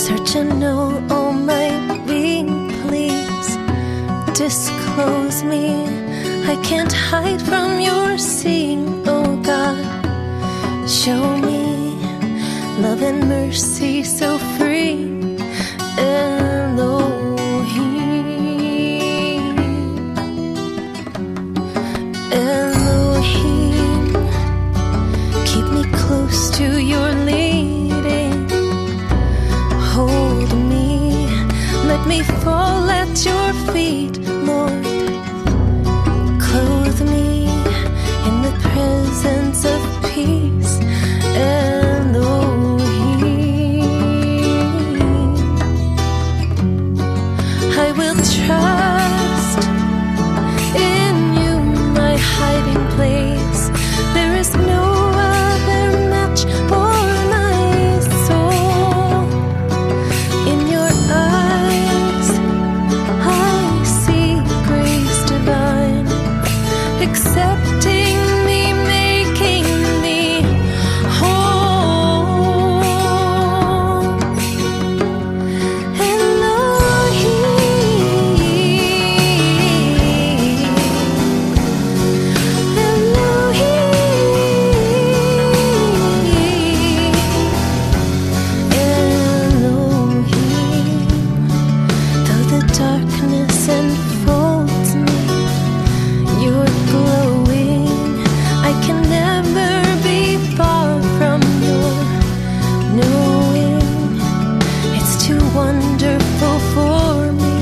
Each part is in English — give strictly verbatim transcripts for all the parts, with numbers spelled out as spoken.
Search and know all my being, please disclose me. I can't hide from your seeing, oh God. Show me love and mercy so free. Elohim, Elohim, keep me close to your leading. Hold me, let me fall at your feet, Lord. Clothe me in the presence of peace. Elohim, I will trust in you, my hiding place. There is no other match for my soul. In your eyes I see grace divine, accepting me, making me whole. Elohim, Elohim, Elohim. Though the darkness enfolds me, you're glowing. I can never be far from your knowing. It's too wonderful for me.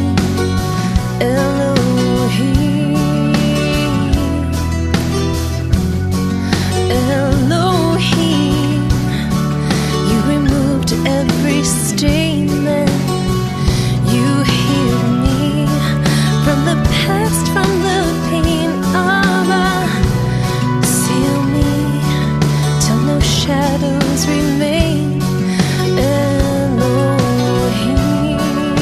Elohim, Elohim, you removed every stain then. You healed me from the past, from the pain of a seal me till no shadows remain. Elohim,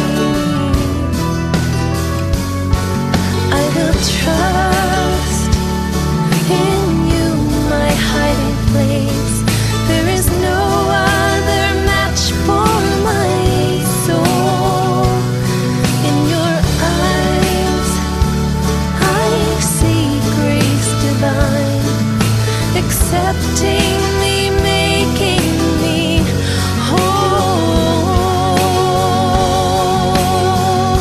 I will trust in you, my hiding place. There is no other match for my soul. In your eyes I see grace divine, accepting me, making me whole.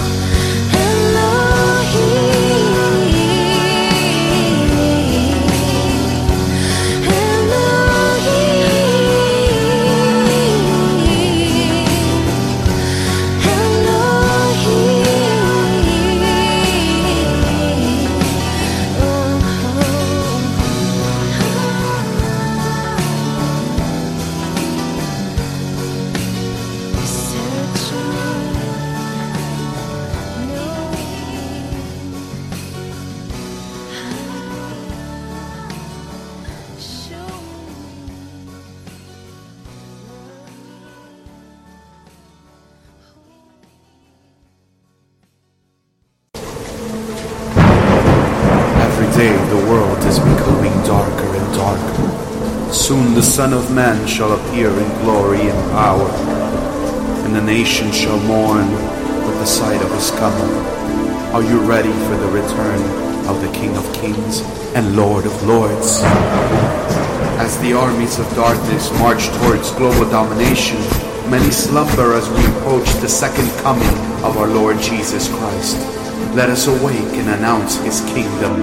Elohim, Every day the world is becoming darker and darker. Soon the Son of Man shall appear in glory and power, and the nation shall mourn with the sight of his coming. Are you ready for the return of the King of Kings and Lord of Lords? As the armies of darkness march towards global domination, many slumber as we approach the second coming of our Lord Jesus Christ. Let us awake and announce his kingdom.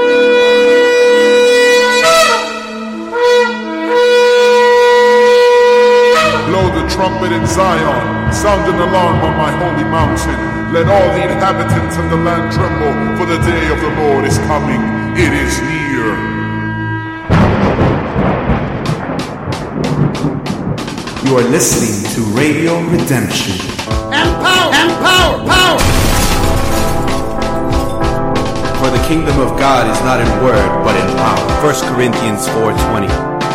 Blow the trumpet in Zion, sound an alarm on my holy mountain. Let all the inhabitants of the land tremble, for the day of the Lord is coming. It is near. You are listening to Radio Redemption. And power! And power! Power! For the kingdom of God is not in word, but in power. First Corinthians four twenty.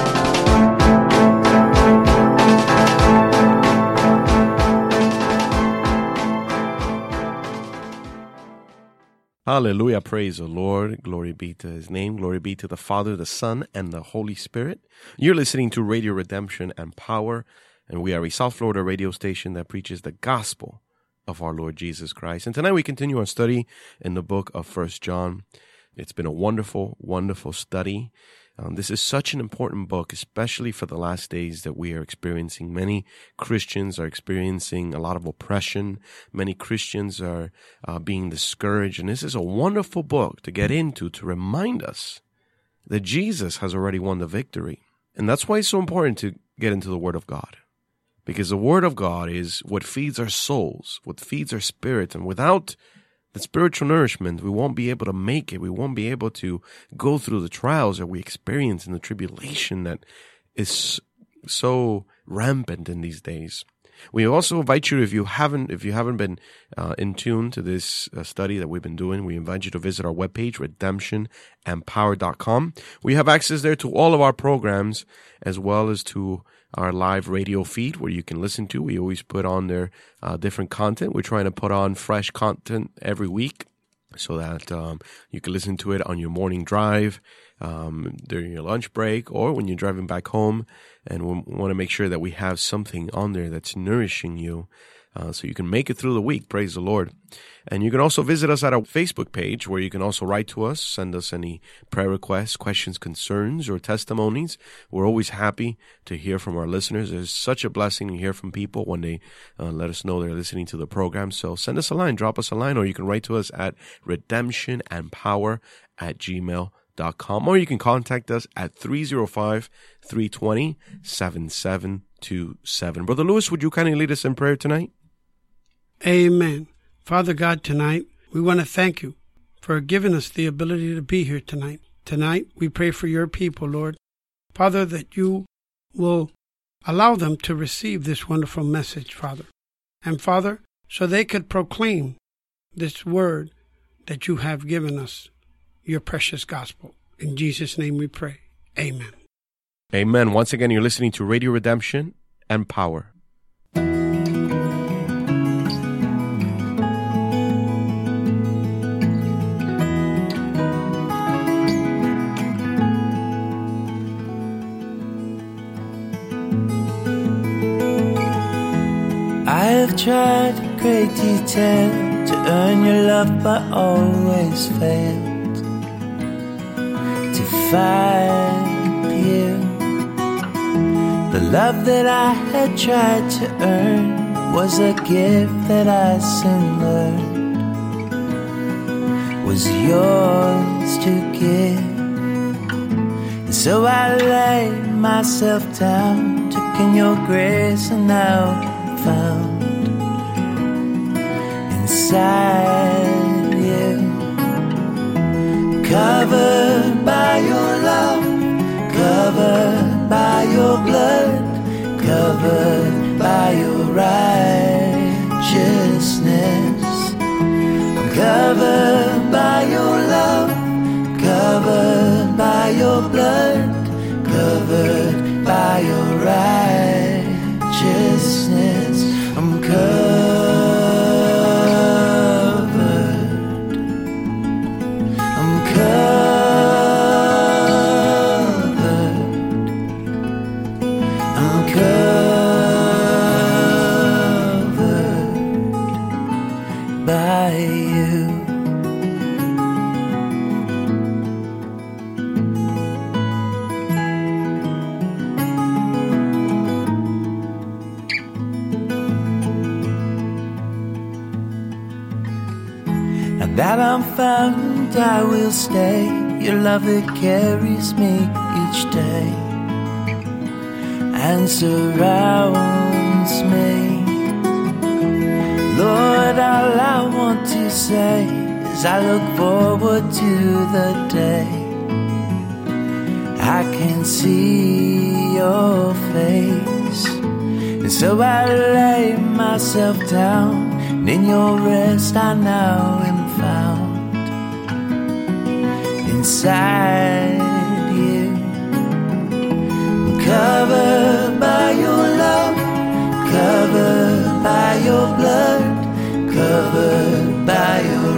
Hallelujah. Praise the Lord. Glory be to his name. Glory be to the Father, the Son, and the Holy Spirit. You're listening to Radio Redemption and Power. And we are a South Florida radio station that preaches the gospel of our Lord Jesus Christ. And tonight we continue our study in the book of First John. It's been a wonderful, wonderful study. Um, this is such an important book, especially for the last days that we are experiencing. Many Christians are experiencing a lot of oppression. Many Christians are uh, being discouraged. And this is a wonderful book to get into to remind us that Jesus has already won the victory. And that's why it's so important to get into the Word of God. Because the Word of God is what feeds our souls, what feeds our spirit. And without the spiritual nourishment, we won't be able to make it. We won't be able to go through the trials that we experience and the tribulation that is so rampant in these days. We also invite you, if you haven't, if you haven't been uh, in tune to this uh, study that we've been doing, we invite you to visit our webpage, redemption and power dot com. We have access there to all of our programs, as well as to our live radio feed where you can listen to. We always put on there uh, different content. We're trying to put on fresh content every week so that um, you can listen to it on your morning drive, um, during your lunch break, or when you're driving back home. And we want to make sure that we have something on there that's nourishing you uh, so you can make it through the week. Praise the Lord. And you can also visit us at our Facebook page where you can also write to us, send us any prayer requests, questions, concerns, or testimonies. We're always happy to hear from our listeners. It's such a blessing to hear from people when they uh, let us know they're listening to the program. So send us a line, drop us a line, or you can write to us at redemption and power at gmail dot com, or you can contact us at three oh five, three two zero, seven seven two seven. Brother Lewis, would you kindly lead us in prayer tonight? Amen. Father God, tonight, we want to thank you for giving us the ability to be here tonight. Tonight, we pray for your people, Lord. Father, that you will allow them to receive this wonderful message, Father. And Father, so they could proclaim this word that you have given us, your precious gospel. In Jesus' name we pray. Amen. Amen. Once again, you're listening to Radio Redemption and Power. I've tried in great detail to earn your love, but always failed to find you. The love that I had tried to earn was a gift that I soon learned was yours to give. And so I laid myself down, took in your grace, and now found inside you, covered by your love, covered by your blood, covered by your righteousness. I'm covered by your love, covered by your blood, covered by your righteousness. I'm covered. I'm covered. I'm covered by you. That I'm found, I will stay. Your love that carries me each day and surrounds me. Lord, all I want to say is I look forward to the day I can see your face. And so I lay myself down, and in your rest I now am found inside you. I'm covered by your love, covered by your blood, covered by your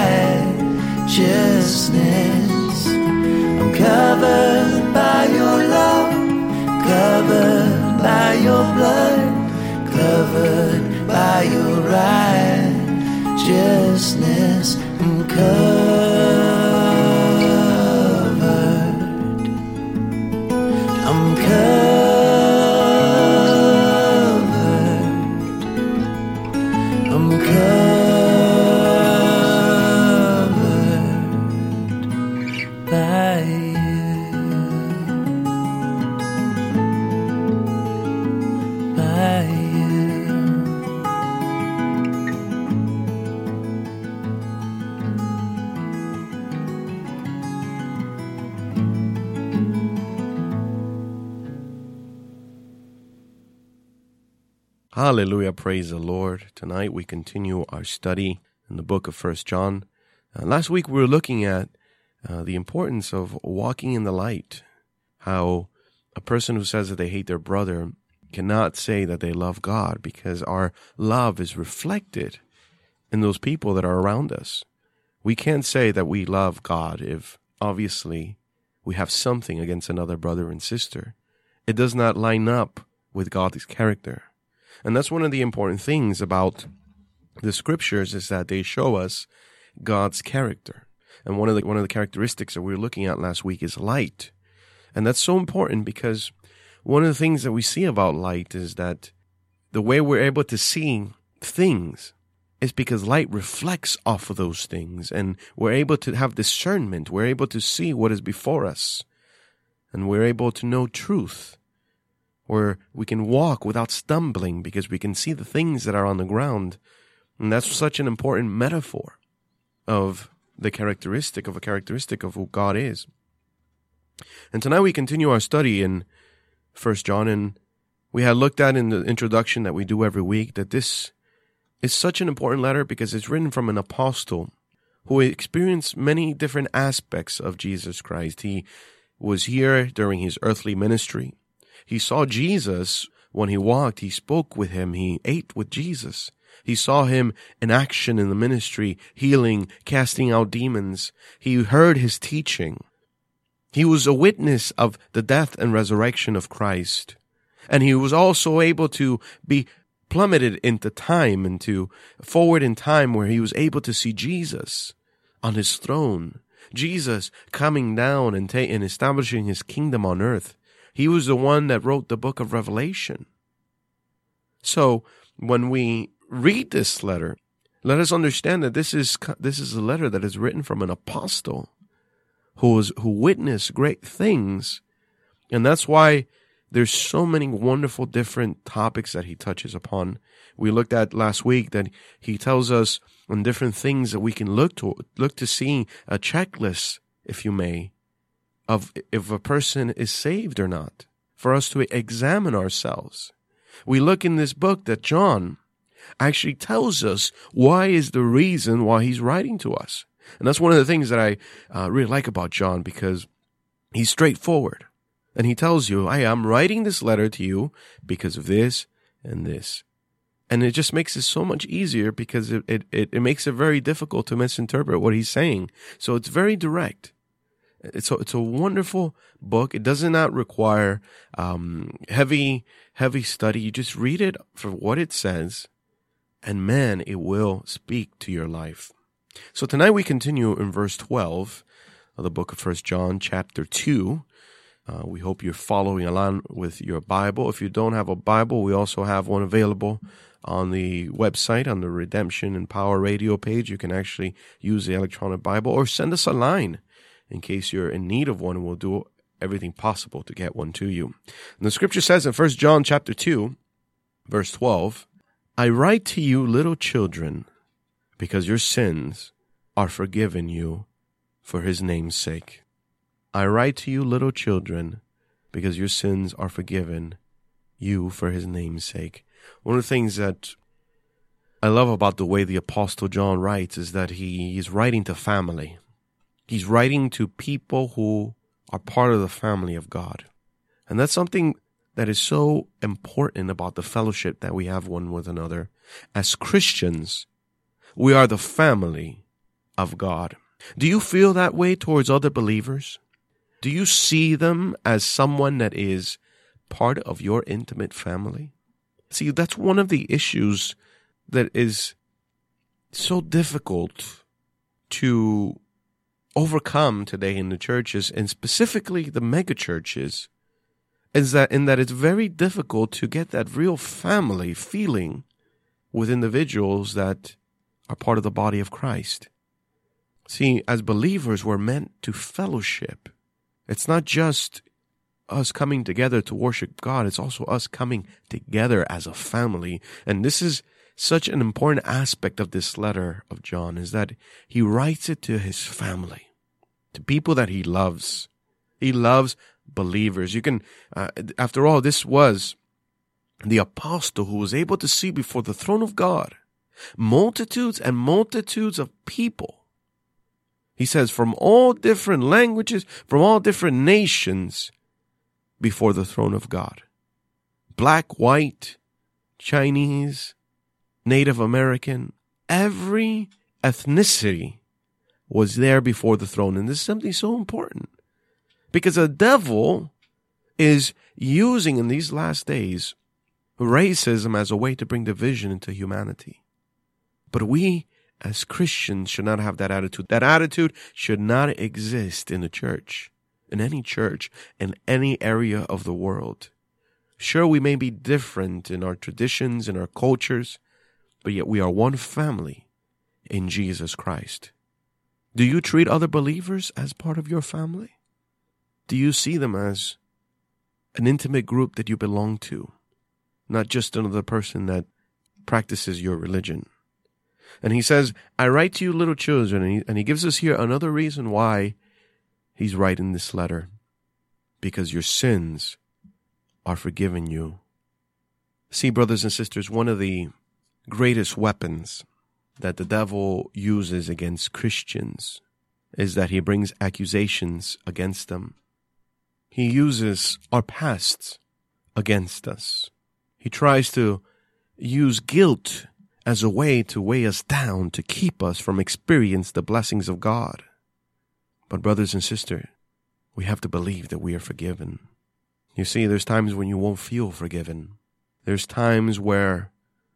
righteousness. I'm covered by your love, covered by your blood, I'm covered. I'm covered by you, by you. Hallelujah, praise the Lord. Tonight we continue our study in the book of First John. Uh, last week we were looking at uh, the importance of walking in the light, how a person who says that they hate their brother cannot say that they love God, because our love is reflected in those people that are around us. We can't say that we love God if obviously we have something against another brother and sister. It does not line up with God's character. And that's one of the important things about the scriptures, is that they show us God's character. And one of the one of the characteristics that we were looking at last week is light. And that's so important, because one of the things that we see about light is that the way we're able to see things is because light reflects off of those things, and we're able to have discernment. We're able to see what is before us, and we're able to know truth, where we can walk without stumbling because we can see the things that are on the ground. And that's such an important metaphor of the characteristic of a characteristic of who God is. And tonight we continue our study in First John, and we had looked at in the introduction that we do every week that this is such an important letter because it's written from an apostle who experienced many different aspects of Jesus Christ. He was here during his earthly ministry. He saw Jesus when he walked. He spoke with him. He ate with Jesus. He saw him in action in the ministry, healing, casting out demons. He heard his teaching. He was a witness of the death and resurrection of Christ. And he was also able to be plummeted into time, into forward in time, where he was able to see Jesus on his throne, Jesus coming down and, ta- and establishing his kingdom on earth. He was the one that wrote the book of Revelation. So when we read this letter, let us understand that this is this is a letter that is written from an apostle who was who witnessed great things, and that's why there's so many wonderful different topics that he touches upon. We looked at last week that he tells us on different things that we can look to look to see a checklist, if you may, of if a person is saved or not, for us to examine ourselves. We look in this book that John actually tells us why is the reason why he's writing to us. And that's one of the things that I uh, really like about John, because he's straightforward. And he tells you, I am writing this letter to you because of this and this. And it just makes it so much easier, because it, it, it makes it very difficult to misinterpret what he's saying. So it's very direct. It's a, it's a wonderful book. It does not require um, heavy, heavy study. You just read it for what it says, and man, it will speak to your life. So tonight we continue in verse twelve of the book of First John, chapter two. Uh, we hope you're following along with your Bible. If you don't have a Bible, we also have one available on the website, on the Redemption and Power Radio page. You can actually use the electronic Bible, or send us a line in case you're in need of one, and we'll do everything possible to get one to you. And the scripture says in First John chapter two, verse twelve, I write to you, little children, because your sins are forgiven you for his name's sake. I write to you, little children, because your sins are forgiven you for his name's sake. One of the things that I love about the way the Apostle John writes is that he is writing to family. He's writing to people who are part of the family of God. And that's something that is so important about the fellowship that we have one with another. As Christians, we are the family of God. Do you feel that way towards other believers? Do you see them as someone that is part of your intimate family? See, that's one of the issues that is so difficult to overcome today in the churches, and specifically the mega churches, is that in that it's very difficult to get that real family feeling with individuals that are part of the body of Christ. See, as believers, we're meant to fellowship. It's not just us coming together to worship God. It's also us coming together as a family. And this is such an important aspect of this letter of John, is that he writes it to his family, to people that he loves. He loves believers. You can, uh, after all, this was the apostle who was able to see before the throne of God multitudes and multitudes of people. He says, from all different languages, from all different nations, before the throne of God. Black, white, Chinese, Native American, every ethnicity was there before the throne. And this is something so important, because the devil is using in these last days racism as a way to bring division into humanity. But we as Christians should not have that attitude. That attitude should not exist in the church, in any church, in any area of the world. Sure, we may be different in our traditions, in our cultures, but yet we are one family in Jesus Christ. Do you treat other believers as part of your family? Do you see them as an intimate group that you belong to, not just another person that practices your religion? And he says, I write to you little children, and he, and he gives us here another reason why he's writing this letter. Because your sins are forgiven you. See, brothers and sisters, one of the greatest weapons that the devil uses against Christians is that he brings accusations against them. He uses our pasts against us. He tries to use guilt as a way to weigh us down, to keep us from experiencing the blessings of God. But brothers and sisters, we have to believe that we are forgiven. You see, there's times when you won't feel forgiven. There's times where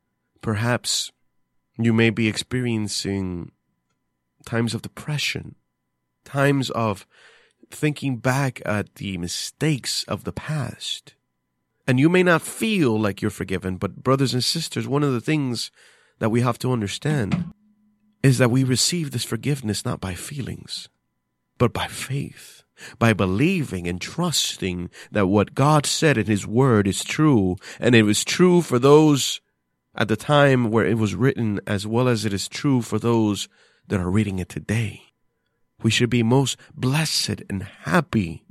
perhaps you may be experiencing times of depression, times of thinking back at the mistakes of the past. And you may not feel like you're forgiven, but brothers and sisters, one of the things that we have to understand is that we receive this forgiveness not by feelings, but by faith, by believing and trusting that what God said in his word is true. And it was true for those at the time where it was written, as well as it is true for those that are reading it today. We should be most blessed and happy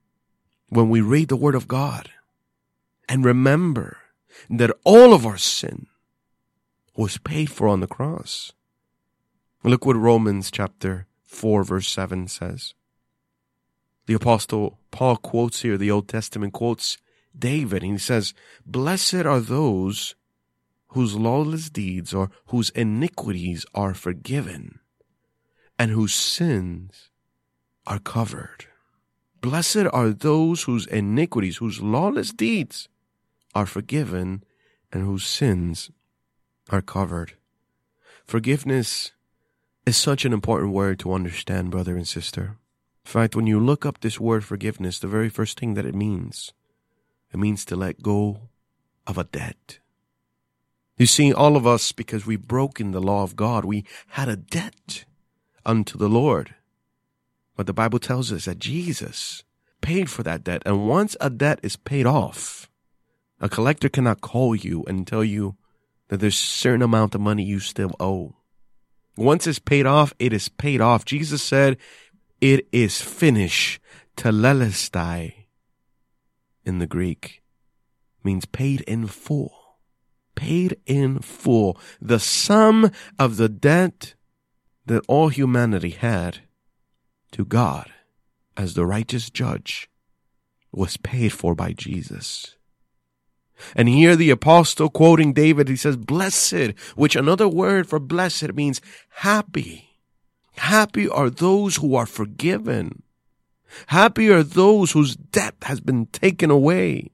when we read the word of God and remember that all of our sin was paid for on the cross. Look what Romans chapter four verse seven says. The apostle Paul quotes here, the Old Testament quotes David, and he says, blessed are those whose lawless deeds or whose iniquities are forgiven and whose sins are covered. Blessed are those whose iniquities, whose lawless deeds are forgiven and whose sins are covered. Forgiveness is such an important word to understand, brother and sister. In fact, when you look up this word forgiveness, the very first thing that it means, it means to let go of a debt. You see, all of us, because we've broken the law of God, we had a debt unto the Lord. But the Bible tells us that Jesus paid for that debt. And once a debt is paid off, a collector cannot call you and tell you that there's a certain amount of money you still owe. Once it's paid off, it is paid off. Jesus said, it is finished. Telelestai in the Greek means paid in full. Paid in full. The sum of the debt that all humanity had to God as the righteous judge was paid for by Jesus. And here the apostle quoting David, he says, blessed, which another word for blessed means happy. Happy are those who are forgiven. Happy are those whose debt has been taken away,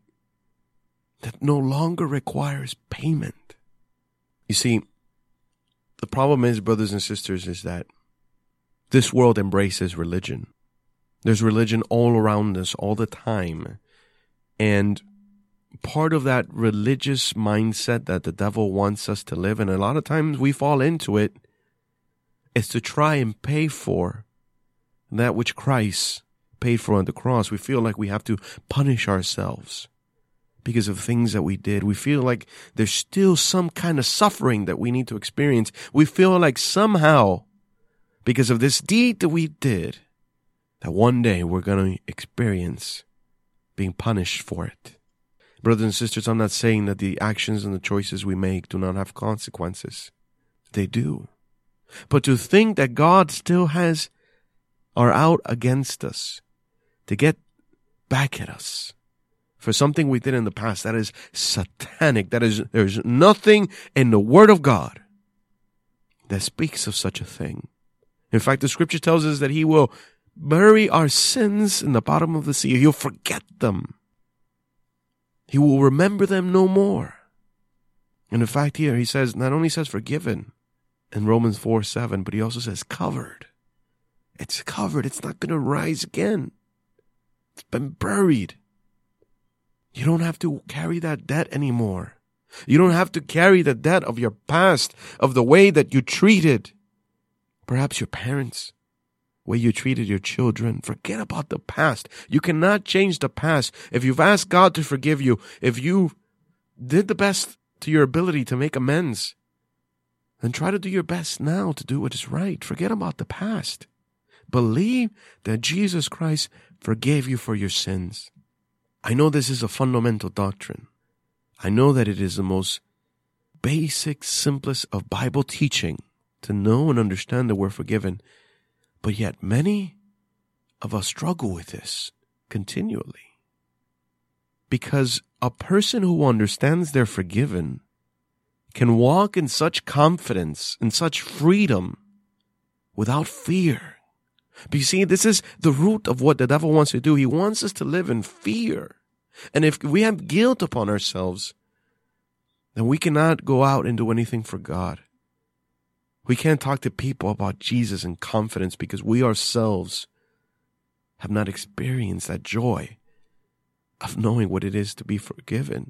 that no longer requires payment. You see, the problem is, brothers and sisters, is that This world embraces religion. There's religion all around us all the time. And part of that religious mindset that the devil wants us to live, and a lot of times we fall into it, is to try and pay for that which Christ paid for on the cross. We feel like we have to punish ourselves because of things that we did. We feel like there's still some kind of suffering that we need to experience. We feel like somehow, because of this deed that we did, that one day we're going to experience being punished for it. Brothers and sisters, I'm not saying that the actions and the choices we make do not have consequences. They do. But to think that God still has are out against us to get back at us for something we did in the past, that is satanic. That is, there's nothing in the Word of God that speaks of such a thing. In fact, the Scripture tells us that He will bury our sins in the bottom of the sea. He'll forget them. He will remember them no more. And in fact, here He says, not only says forgiven in Romans four seven, but He also says covered. It's covered. It's not going to rise again. It's been buried. You don't have to carry that debt anymore. You don't have to carry the debt of your past, of the way that you treated perhaps your parents, way you treated your children. Forget about the past. You cannot change the past. If you've asked God to forgive you, if you did the best to your ability to make amends, then try to do your best now to do what is right. Forget about the past. Believe that Jesus Christ forgave you for your sins. I know this is a fundamental doctrine. I know that it is the most basic, simplest of Bible teaching to know and understand that we're forgiven. But yet many of us struggle with this continually. Because a person who understands they're forgiven can walk in such confidence, in such freedom, without fear. But you see, this is the root of what the devil wants to do. He wants us to live in fear. And if we have guilt upon ourselves, then we cannot go out and do anything for God. We can't talk to people about Jesus in confidence because we ourselves have not experienced that joy of knowing what it is to be forgiven.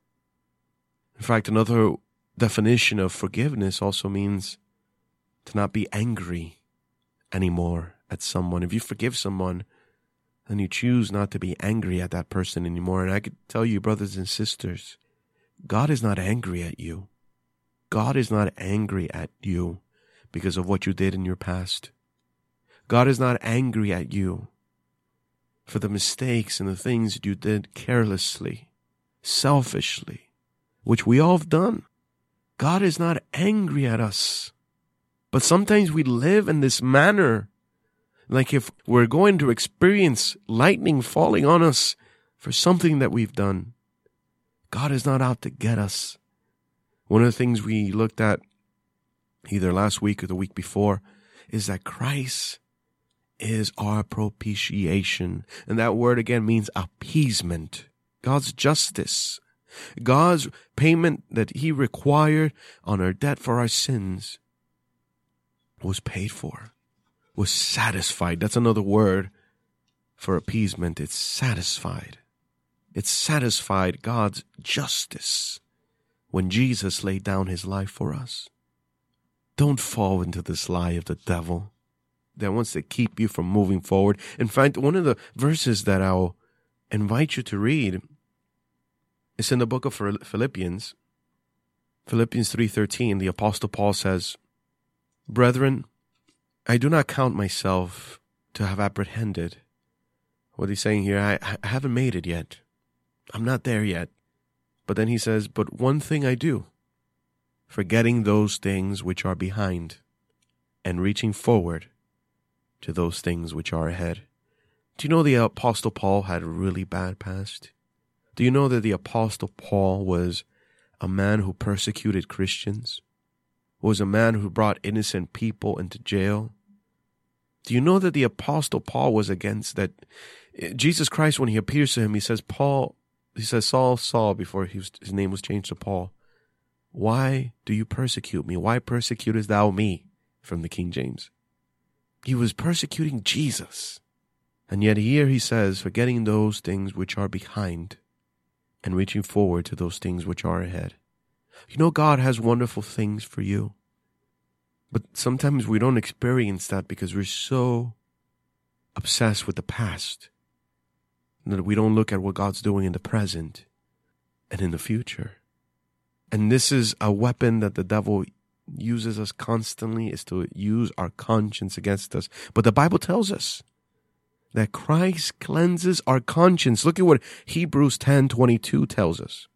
In fact, another definition of forgiveness also means to not be angry anymore at someone. If you forgive someone, then you choose not to be angry at that person anymore. And I could tell you, brothers and sisters, God is not angry at you. God is not angry at you because of what you did in your past. God is not angry at you for the mistakes and the things that you did carelessly, selfishly, which we all have done. God is not angry at us. But sometimes we live in this manner, like if we're going to experience lightning falling on us for something that we've done. God is not out to get us. One of the things we looked at either last week or the week before is that Christ is our propitiation. And that word again means appeasement. God's justice. God's payment that He required on our debt for our sins was paid for, was satisfied. That's another word for appeasement. It's satisfied. It satisfied God's justice when Jesus laid down His life for us. Don't fall into this lie of the devil that wants to keep you from moving forward. In fact, one of the verses that I'll invite you to read is in the book of Philippians. Philippians three thirteen, the Apostle Paul says, "Brethren, I do not count myself to have apprehended." What he's saying here, I, I haven't made it yet. I'm not there yet. But then he says, "But one thing I do, forgetting those things which are behind, and reaching forward to those things which are ahead." Do you know the Apostle Paul had a really bad past? Do you know that the Apostle Paul was a man who persecuted Christians? Was a man who brought innocent people into jail? Do you know that the Apostle Paul was against that? Jesus Christ, when He appears to him, He says, Paul, He says, Saul, Saul, before he was, his name was changed to Paul. "Why do you persecute me? Why persecutest thou me?" From the King James. He was persecuting Jesus. And yet here he says, forgetting those things which are behind and reaching forward to those things which are ahead. You know, God has wonderful things for you. But sometimes we don't experience that because we're so obsessed with the past that we don't look at what God's doing in the present and in the future. And this is a weapon that the devil uses us constantly, is to use our conscience against us. But the Bible tells us that Christ cleanses our conscience. Look at what Hebrews ten twenty-two tells us.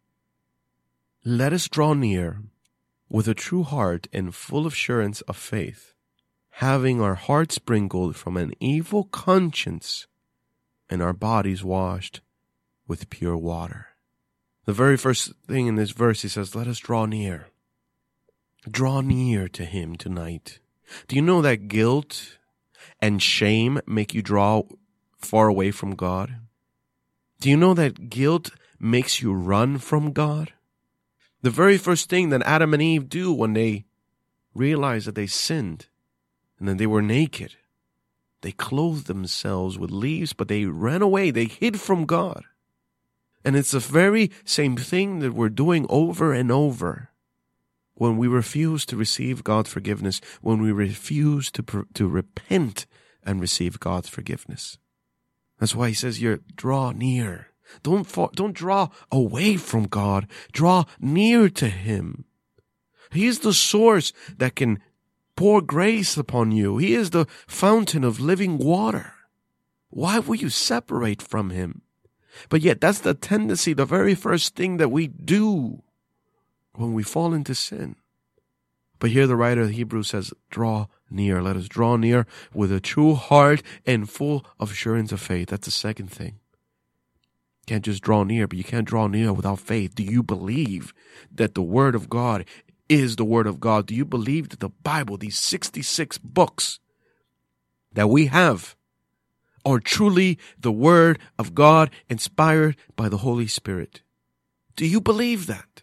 Let us draw near with a true heart and full assurance of faith, having our hearts sprinkled from an evil conscience and our bodies washed with pure water. The very first thing in this verse, he says, let us draw near. Draw near to him tonight. Do you know that guilt and shame make you draw far away from God? Do you know that guilt makes you run from God? The very first thing that Adam and Eve do when they realize that they sinned and that they were naked, they clothed themselves with leaves, but they ran away. They hid from God. And it's the very same thing that we're doing over and over when we refuse to receive God's forgiveness, when we refuse to, to repent and receive God's forgiveness. That's why he says, "You draw near." Don't fall, don't draw away from God. Draw near to him. He is the source that can pour grace upon you. He is the fountain of living water. Why will you separate from him? But yet that's the tendency, the very first thing that we do when we fall into sin. But here the writer of Hebrews says, draw near. Let us draw near with a true heart and full of assurance of faith. That's the second thing. You can't just draw near, but you can't draw near without faith. Do you believe that the Word of God is the Word of God? Do you believe that the Bible, these sixty-six books that we have, are truly the Word of God inspired by the Holy Spirit? Do you believe that?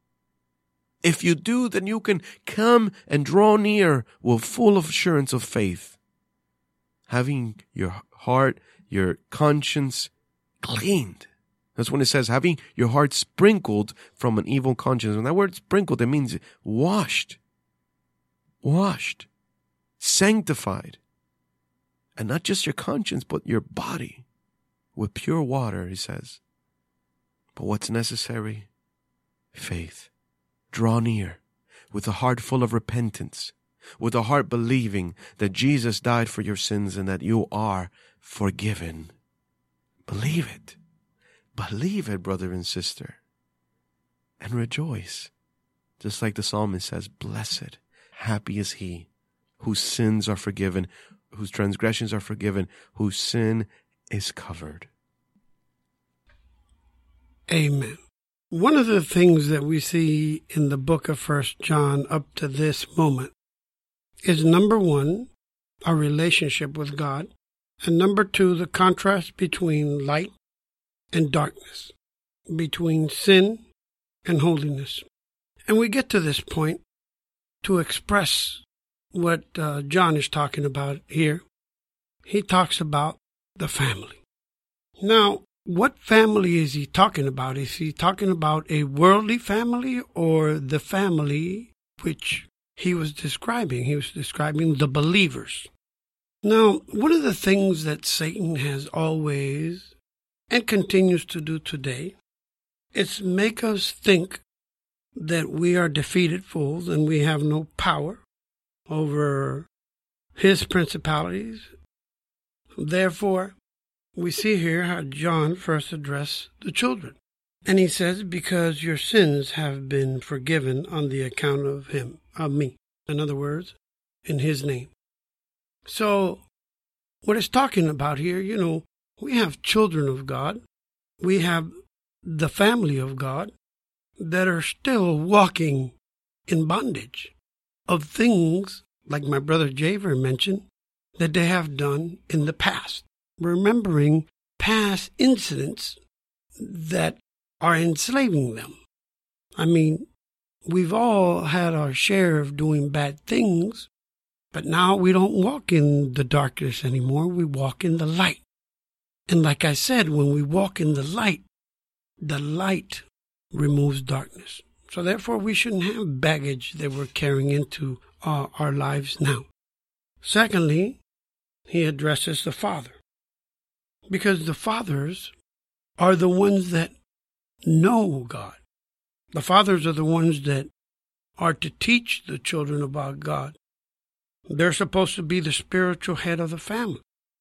If you do, then you can come and draw near with full assurance of faith, having your heart, your conscience cleaned. That's when it says having your heart sprinkled from an evil conscience. When that word sprinkled, it means washed, washed, sanctified. And not just your conscience, but your body with pure water, he says. But what's necessary? Faith. Draw near with a heart full of repentance, with a heart believing that Jesus died for your sins and that you are forgiven. Believe it. Believe it, brother and sister. And rejoice. Just like the psalmist says, blessed, happy is he whose sins are forgiven, whose transgressions are forgiven, whose sin is covered. Amen. One of the things that we see in the book of First John up to this moment is, number one, our relationship with God, and number two, the contrast between light and darkness, between sin and holiness. And we get to this point to express what uh, John is talking about here. He talks about the family. Now, what family is he talking about? Is he talking about a worldly family or the family which he was describing? He was describing the believers. Now, one of the things that Satan has always and continues to do today is make us think that we are defeated fools and we have no power over his principalities. Therefore, we see here how John first addressed the children. And he says, because your sins have been forgiven on the account of him, of me. In other words, in his name. So, what it's talking about here, you know, we have children of God. We have the family of God that are still walking in bondage of things, like my brother Javer mentioned, that they have done in the past. Remembering past incidents that are enslaving them. I mean, we've all had our share of doing bad things, But now we don't walk in the darkness anymore. We walk in the light. And like I said, when we walk in the light, the light removes darkness. So therefore, we shouldn't have baggage that we're carrying into uh, our lives now. Secondly, he addresses the Father. Because the fathers are the ones that know God. The fathers are the ones that are to teach the children about God. They're supposed to be the spiritual head of the family.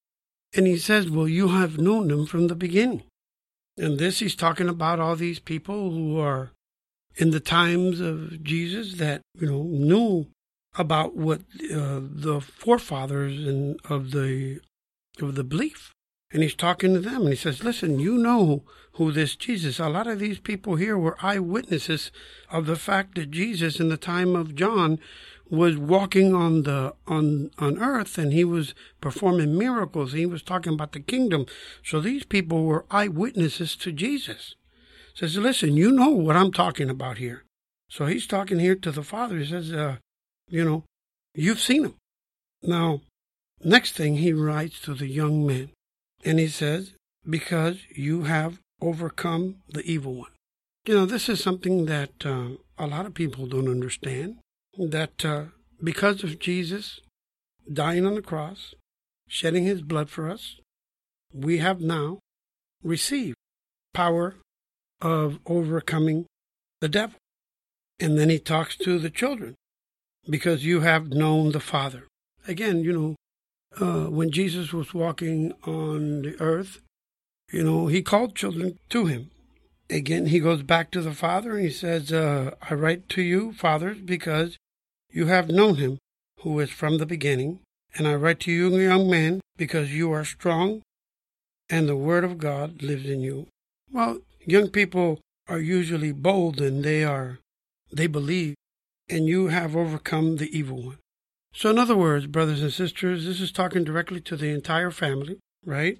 And he says, well, you have known them from the beginning. And this, he's talking about all these people who are in the times of Jesus that, you know, knew about what uh, the forefathers and of the of the belief. And he's talking to them, and he says, listen, you know who this Jesus, a lot of these people here were eyewitnesses of the fact that Jesus in the time of John was walking on the on on earth, and he was performing miracles. He was talking about the kingdom. So these people were eyewitnesses to Jesus. He says, listen, you know what I'm talking about here. So he's talking here to the Father. He says, uh, you know, you've seen him. Now, next thing he writes to the young men, and he says, because you have overcome the evil one. You know, this is something that uh, a lot of people don't understand. That uh, because of Jesus dying on the cross, shedding his blood for us, we have now received power of overcoming the devil. And then he talks to the children, because you have known the Father. Again, you know, uh, when Jesus was walking on the earth, you know, he called children to him. Again, he goes back to the Father and he says, uh, I write to you, fathers, because you have known him who is from the beginning. And I write to you, young men, because you are strong and the word of God lives in you. Well, young people are usually bold, and they are, they believe, and you have overcome the evil one. So in other words, brothers and sisters, this is talking directly to the entire family, right?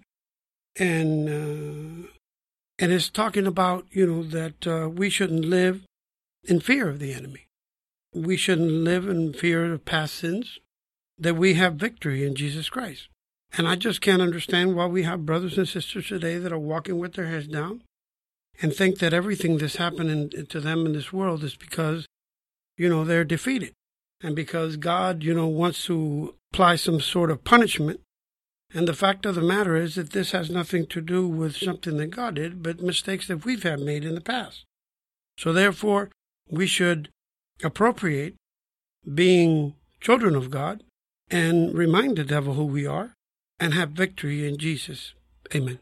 And uh, and it's talking about, you know, that uh, we shouldn't live in fear of the enemy. We shouldn't live in fear of past sins, that we have victory in Jesus Christ. And I just can't understand why we have brothers and sisters today that are walking with their heads down and think that everything that's happening to them in this world is because, you know, they're defeated. And because God, you know, wants to apply some sort of punishment. And the fact of the matter is that this has nothing to do with something that God did, but mistakes that we've had made in the past. So therefore, we should appropriate being children of God and remind the devil who we are and have victory in Jesus. Amen.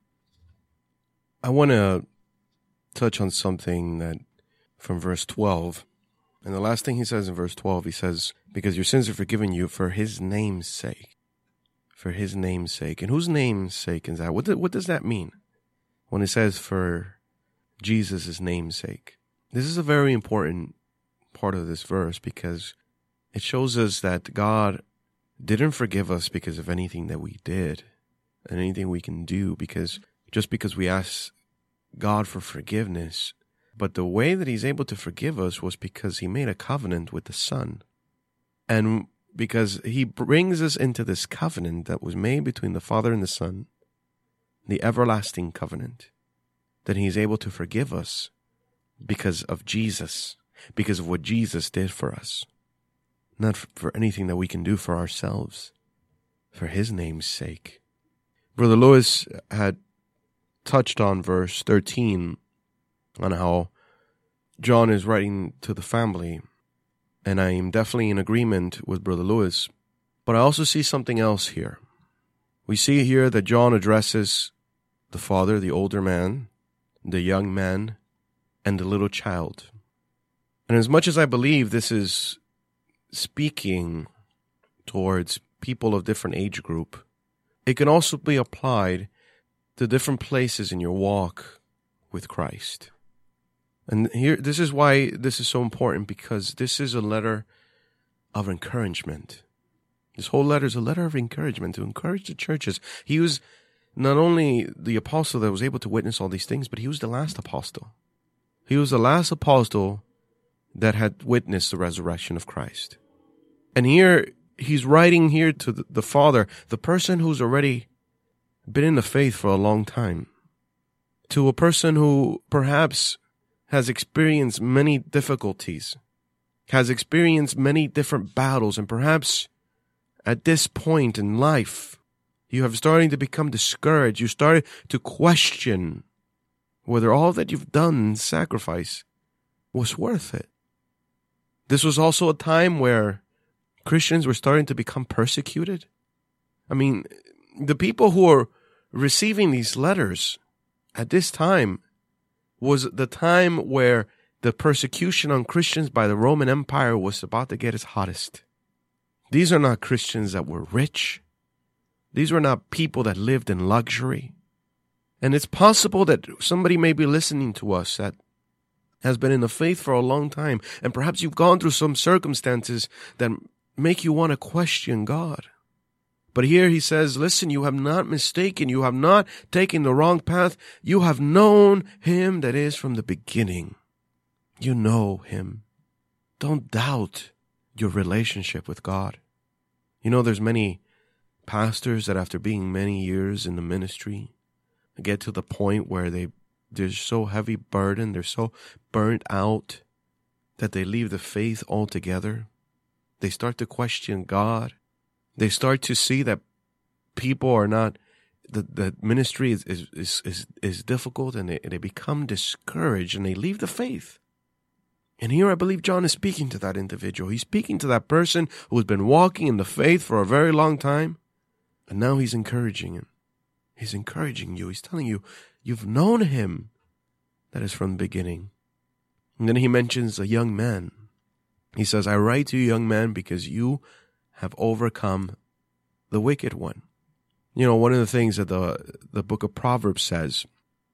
I want to touch on something that from verse twelve. And the last thing he says in verse twelve, he says, because your sins are forgiven you for his name's sake. For his name's sake. And whose name's sake is that? What, do, what does that mean when it says for Jesus' name's sake? This is a very important part of this verse, because it shows us that God didn't forgive us because of anything that we did and anything we can do, because just because we ask God for forgiveness. But the way that he's able to forgive us was because he made a covenant with the Son. And because he brings us into this covenant that was made between the Father and the Son, the everlasting covenant, that he's able to forgive us because of Jesus, because of what Jesus did for us. Not for anything that we can do for ourselves, for his name's sake. Brother Lewis had touched on verse thirteen, on how John is writing to the family, and I am definitely in agreement with Brother Lewis, but I also see something else here. We see here that John addresses the father, the older man, the young man, and the little child. And as much as I believe this is speaking towards people of different age group, it can also be applied to different places in your walk with Christ. And here, this is why this is so important, because this is a letter of encouragement. This whole letter is a letter of encouragement to encourage the churches. He was not only the apostle that was able to witness all these things, but he was the last apostle. He was the last apostle that had witnessed the resurrection of Christ. And here he's writing here to the, the father, the person who's already been in the faith for a long time, to a person who perhaps has experienced many difficulties, has experienced many different battles, and perhaps at this point in life, you have started to become discouraged. You started to question whether all that you've done in sacrifice was worth it. This was also a time where Christians were starting to become persecuted. I mean, the people who are receiving these letters at this time was the time where the persecution on Christians by the Roman Empire was about to get its hottest. These are not Christians that were rich. These were not people that lived in luxury. And it's possible that somebody may be listening to us that has been in the faith for a long time, and perhaps you've gone through some circumstances that make you want to question God. But here he says, listen, you have not mistaken, you have not taken the wrong path, you have known him that is from the beginning. You know him. Don't doubt your relationship with God. You know, there's many pastors that after being many years in the ministry get to the point where they they're so heavy burden, they're so burnt out that they leave the faith altogether. They start to question God. They start to see that people are not, the, the ministry is, is, is, is, is difficult, and they, they become discouraged and they leave the faith. And here I believe John is speaking to that individual. He's speaking to that person who has been walking in the faith for a very long time, and now he's encouraging him. He's encouraging you. He's telling you, you've known him that is from the beginning. And then he mentions a young man. He says, I write to you, young man, because you have overcome the wicked one. You know, one of the things that the, the book of Proverbs says,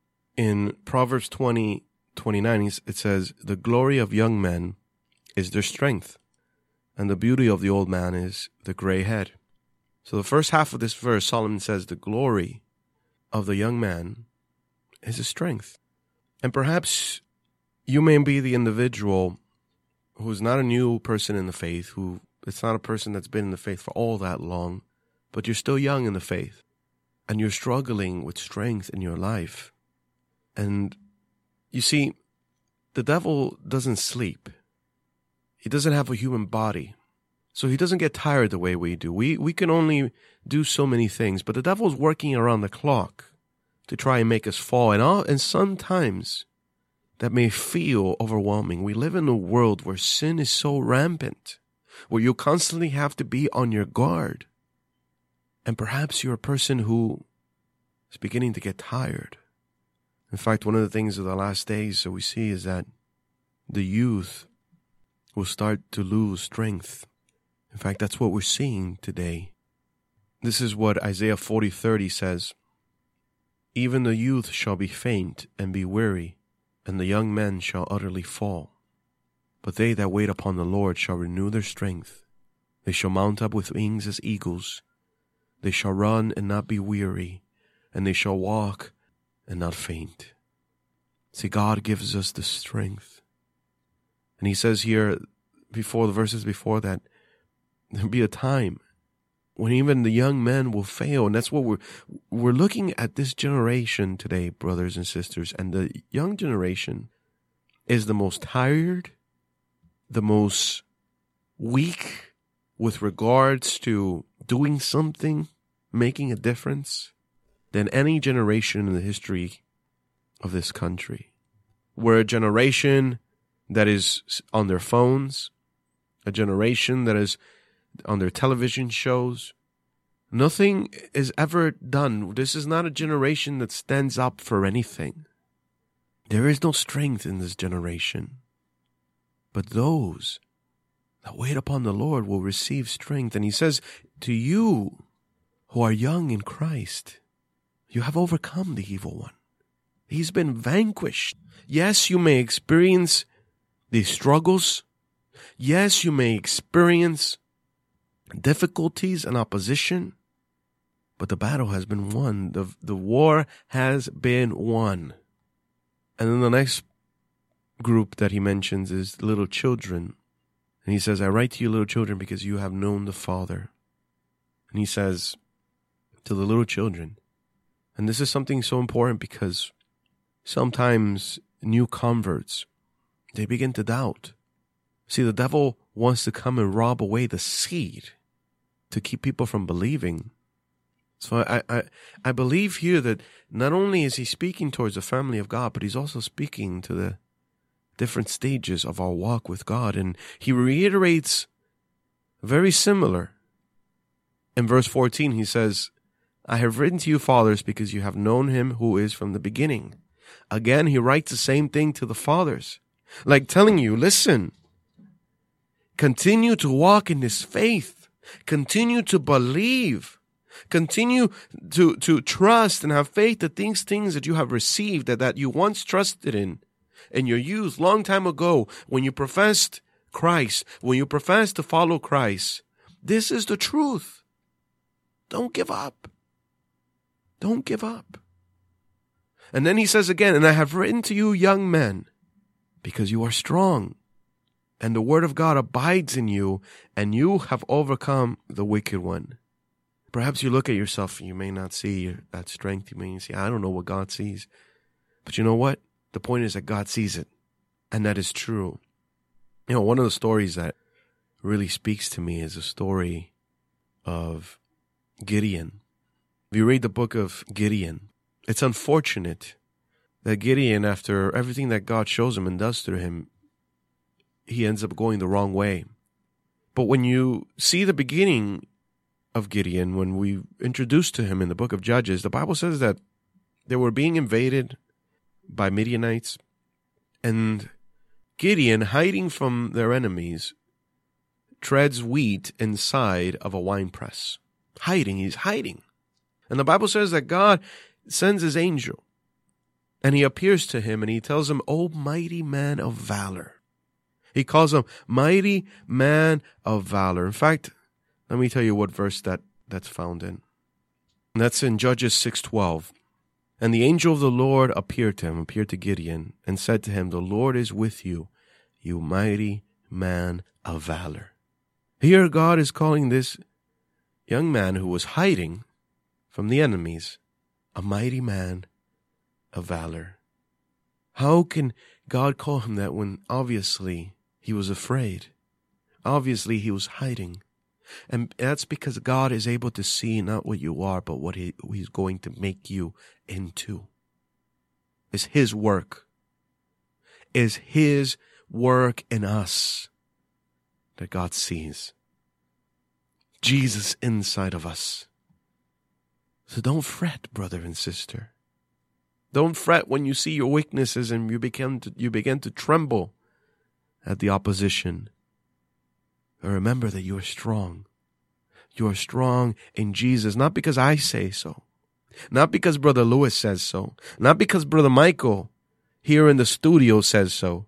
in Proverbs twenty, twenty-nine, it says, the glory of young men is their strength, and the beauty of the old man is the gray head. So the first half of this verse, Solomon says, the glory of the young man is his strength. And perhaps you may be the individual who's not a new person in the faith, who it's not a person that's been in the faith for all that long, but you're still young in the faith, and you're struggling with strength in your life. And you see, the devil doesn't sleep. He doesn't have a human body. So he doesn't get tired the way we do. We we can only do so many things, but the devil's working around the clock to try and make us fall. And all, and sometimes that may feel overwhelming. We live in a world where sin is so rampant, where you constantly have to be on your guard. And perhaps you're a person who is beginning to get tired. In fact, one of the things of the last days that we see is that the youth will start to lose strength. In fact, that's what we're seeing today. This is what Isaiah forty thirty says. Even the youth shall be faint and be weary, and the young men shall utterly fall. But they that wait upon the Lord shall renew their strength. They shall mount up with wings as eagles. They shall run and not be weary, and they shall walk and not faint. See, God gives us the strength. And he says here, before the verses before that, there'll be a time when even the young men will fail. And that's what we're, we're looking at this generation today, brothers and sisters. And the young generation is the most tired, the most weak with regards to doing something, making a difference, than any generation in the history of this country. We're a generation that is on their phones, a generation that is on their television shows. Nothing is ever done. This is not a generation that stands up for anything. There is no strength in this generation. But those that wait upon the Lord will receive strength. And he says, to you who are young in Christ, you have overcome the evil one. He's been vanquished. Yes, you may experience these struggles. Yes, you may experience difficulties and opposition, but the battle has been won. The, the war has been won. And then the next group that he mentions is little children. And he says, I write to you, little children, because you have known the Father. And he says to the little children, and this is something so important because sometimes new converts, they begin to doubt. See, the devil wants to come and rob away the seed to keep people from believing. So I, I, I believe here that not only is he speaking towards the family of God, but he's also speaking to the different stages of our walk with God. And he reiterates very similar. In verse fourteen, he says, I have written to you, fathers, because you have known him who is from the beginning. Again, he writes the same thing to the fathers, like telling you, listen, continue to walk in this faith, continue to believe, continue to, to trust and have faith that these things that you have received, that, that you once trusted in, in your youth, long time ago, when you professed Christ, when you professed to follow Christ, this is the truth. Don't give up. Don't give up. And then he says again, and I have written to you, young men, because you are strong, and the word of God abides in you, and you have overcome the wicked one. Perhaps you look at yourself and you may not see that strength. You may say, I don't know what God sees. But you know what? The point is that God sees it, and that is true. You know, one of the stories that really speaks to me is a story of Gideon. If you read the book of Gideon, it's unfortunate that Gideon, after everything that God shows him and does through him, he ends up going the wrong way. But when you see the beginning of Gideon, when we introduced to him in the book of Judges, the Bible says that they were being invaded by Midianites, and Gideon, hiding from their enemies, treads wheat inside of a winepress. Hiding, he's hiding. And the Bible says that God sends his angel, and he appears to him, and he tells him, O mighty man of valor. He calls him mighty man of valor. In fact, let me tell you what verse that, that's found in. And that's in Judges six twelve. And the angel of the Lord appeared to him, appeared to Gideon, and said to him, the Lord is with you, you mighty man of valor. Here God is calling this young man who was hiding from the enemies a mighty man of valor. How can God call him that when obviously he was afraid? Obviously he was hiding. And that's because God is able to see not what you are, but what he, he's going to make you into. It's his work. It's his work in us that God sees. Jesus inside of us. So don't fret, brother and sister. Don't fret when you see your weaknesses and you begin to, you begin to tremble at the opposition. But remember that you are strong. You are strong in Jesus, not because I say so, not because Brother Lewis says so, not because Brother Michael here in the studio says so,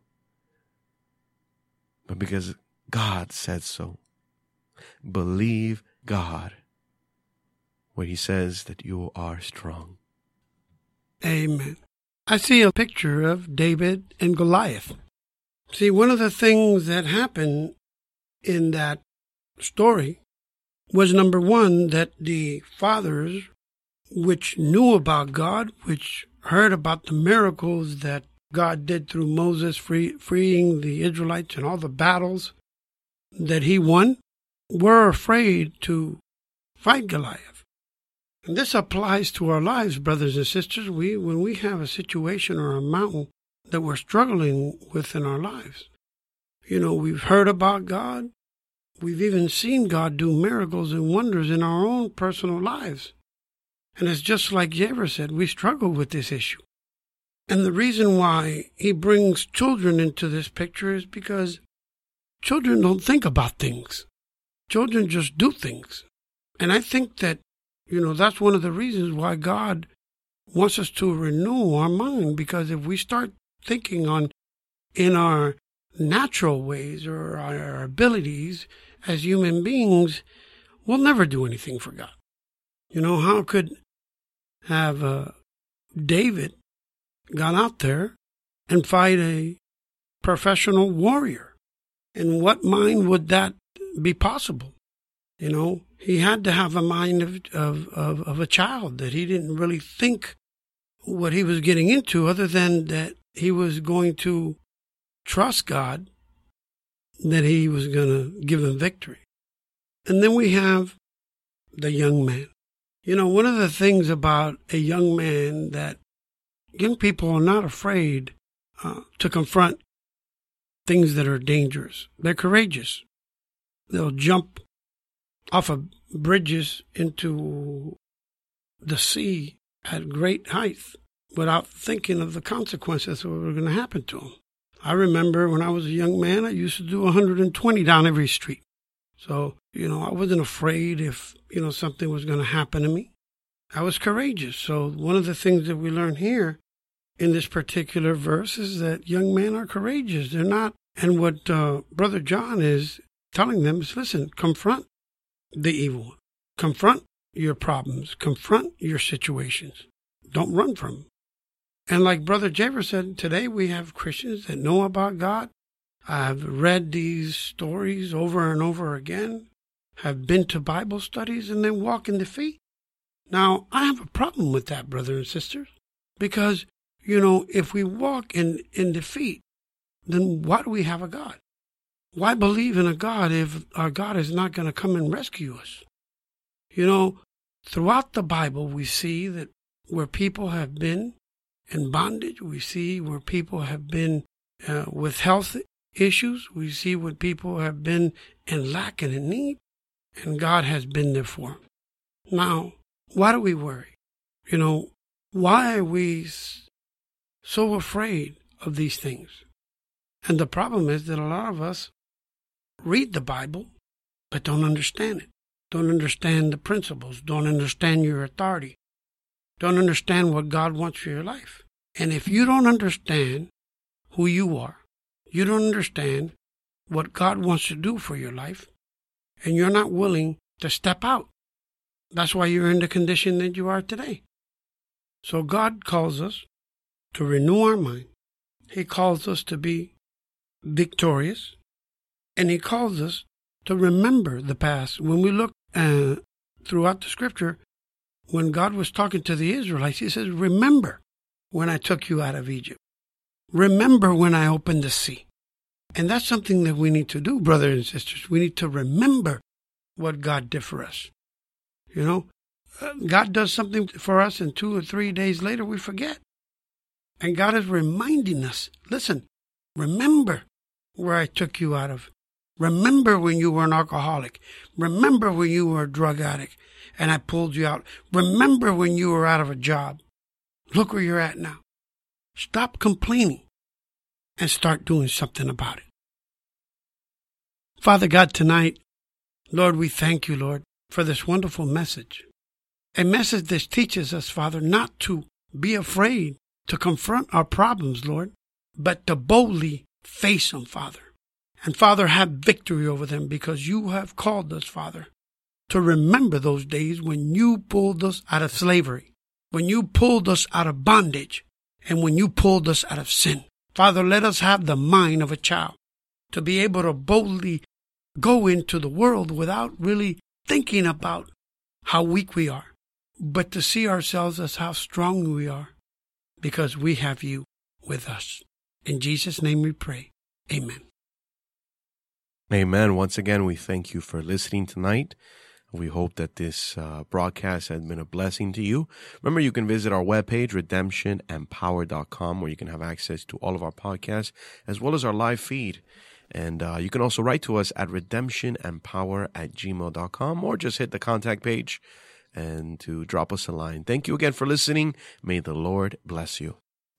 but because God said so. Believe God when he says that you are strong. Amen. I see a picture of David and Goliath. See, one of the things that happened in that story was, number one, that the fathers, which knew about God, which heard about the miracles that God did through Moses, free, freeing the Israelites and all the battles that he won, were afraid to fight Goliath. And this applies to our lives, brothers and sisters. We, when we have a situation or a mountain that we're struggling with in our lives, you know, we've heard about God. We've even seen God do miracles and wonders in our own personal lives. And it's just like Javer said, we struggle with this issue. And the reason why he brings children into this picture is because children don't think about things. Children just do things. And I think that, you know, that's one of the reasons why God wants us to renew our mind, because if we start thinking on in our natural ways or our abilities as human beings, we'll never do anything for God. You know, how could have uh, David gone out there and fight a professional warrior? In what mind would that be possible? You know, he had to have a mind of, of, of, of a child, that he didn't really think what he was getting into, other than that he was going to trust God, that he was going to give him victory. And then we have the young man. You know, one of the things about a young man, that young people are not afraid uh, to confront things that are dangerous. They're courageous. They'll jump off of bridges into the sea at great height without thinking of the consequences that were going to happen to them. I remember when I was a young man, I used to do one hundred twenty down every street. So, you know, I wasn't afraid if, you know, something was going to happen to me. I was courageous. So one of the things that we learn here in this particular verse is that young men are courageous. They're not. And what uh, Brother John is telling them is, listen, confront the evil one. Confront your problems. Confront your situations. Don't run from them. And like Brother Javer said, today we have Christians that know about God. I've read these stories over and over again, have been to Bible studies, and then walk in defeat. Now, I have a problem with that, brothers and sisters, because, you know, if we walk in, in defeat, then why do we have a God? Why believe in a God if our God is not going to come and rescue us? You know, throughout the Bible, we see that where people have been in bondage, we see where people have been uh, with health issues, we see where people have been in lack and in need, and God has been there for them. Now, why do we worry? You know, why are we so afraid of these things? And the problem is that a lot of us read the Bible, but don't understand it. Don't understand the principles. Don't understand your authority. Don't understand what God wants for your life. And if you don't understand who you are, you don't understand what God wants to do for your life, and you're not willing to step out, that's why you're in the condition that you are today. So God calls us to renew our mind. He calls us to be victorious, and he calls us to remember the past. When we look uh, throughout the scripture, when God was talking to the Israelites, he says, remember when I took you out of Egypt. Remember when I opened the sea. And that's something that we need to do, brothers and sisters. We need to remember what God did for us. You know, uh, God does something for us, and two or three days later we forget. And God is reminding us, listen, remember where I took you out of. Remember when you were an alcoholic. Remember when you were a drug addict and I pulled you out. Remember when you were out of a job. Look where you're at now. Stop complaining and start doing something about it. Father God, tonight, Lord, we thank you, Lord, for this wonderful message. A message that teaches us, Father, not to be afraid to confront our problems, Lord, but to boldly face them, Father. And, Father, have victory over them, because you have called us, Father, to remember those days when you pulled us out of slavery, when you pulled us out of bondage, and when you pulled us out of sin. Father, let us have the mind of a child to be able to boldly go into the world without really thinking about how weak we are, but to see ourselves as how strong we are, because we have you with us. In Jesus' name we pray. Amen. Amen. Once again, we thank you for listening tonight. We hope that this uh, broadcast has been a blessing to you. Remember, you can visit our webpage, redemption and power dot com, where you can have access to all of our podcasts, as well as our live feed. And uh, you can also write to us at redemption and power at gmail dot com, or just hit the contact page and to drop us a line. Thank you again for listening. May the Lord bless you.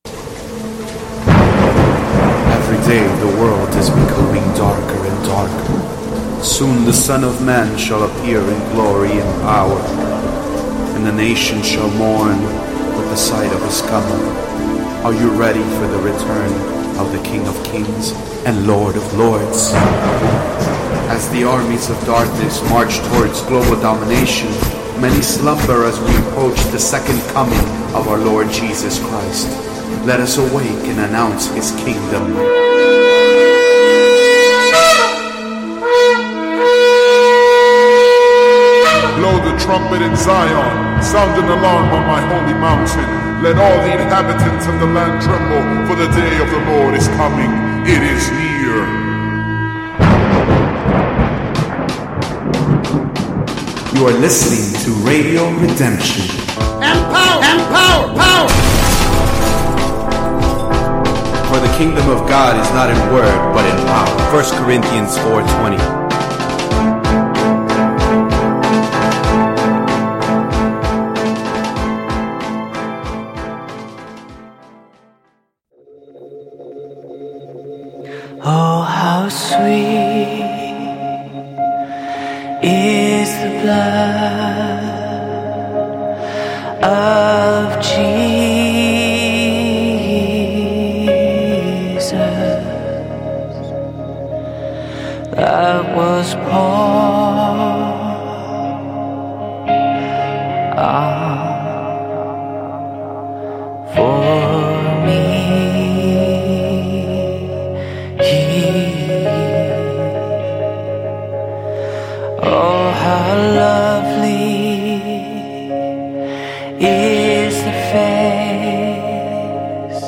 Every day the world is becoming darker and darker. Soon the Son of Man shall appear in glory and power, and the nation shall mourn with the sight of his coming. Are you ready for the return of the King of Kings and Lord of Lords? As the armies of darkness march towards global domination, many slumber as we approach the second coming of our Lord Jesus Christ. Let us awake and announce his kingdom. trumpet in Zion, sound an alarm on my holy mountain. Let all the inhabitants of the land tremble, for the day of the Lord is coming. It is near. You are listening to Radio Redemption. And power! And power! Power! For the kingdom of God is not in word, but in power. First Corinthians four twenty. Oh, how sweet is the blood of Jesus that was poured out for me. Oh, how lovely is the face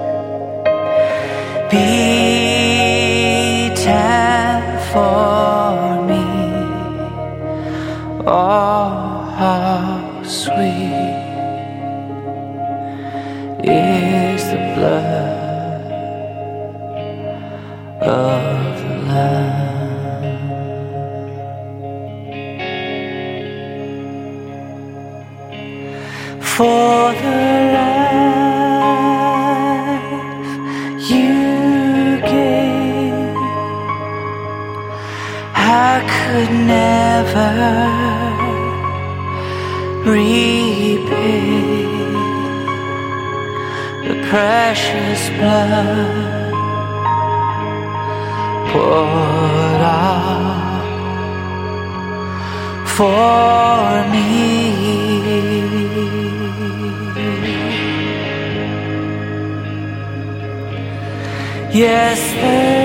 beaten for me. Oh, how sweet is the blood of the Lamb. For the life you gave, I could never repay the precious blood poured out for me. Yes, there